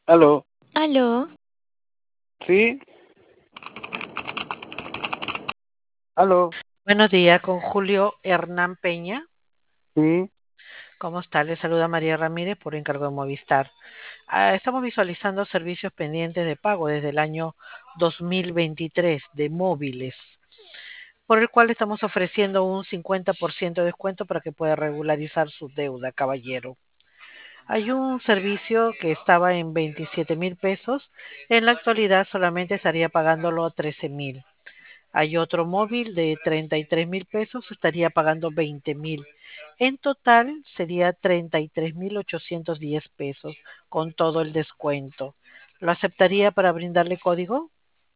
Aló, Aló, sí, aló, Buenos días, con Julio Hernán Peña. sí, ¿Cómo está? Le saluda María Ramírez por encargo de Movistar. Estamos visualizando servicios pendientes de pago desde el año 2023 de móviles, por el cual estamos ofreciendo un 50% de descuento para que pueda regularizar su deuda, caballero. Hay un servicio que estaba en 27.000 pesos, en la actualidad solamente estaría pagándolo a 13.000. Hay otro móvil de 33.000 pesos, estaría pagando 20.000. En total sería 33.810 pesos con todo el descuento. ¿Lo aceptaría para brindarle código?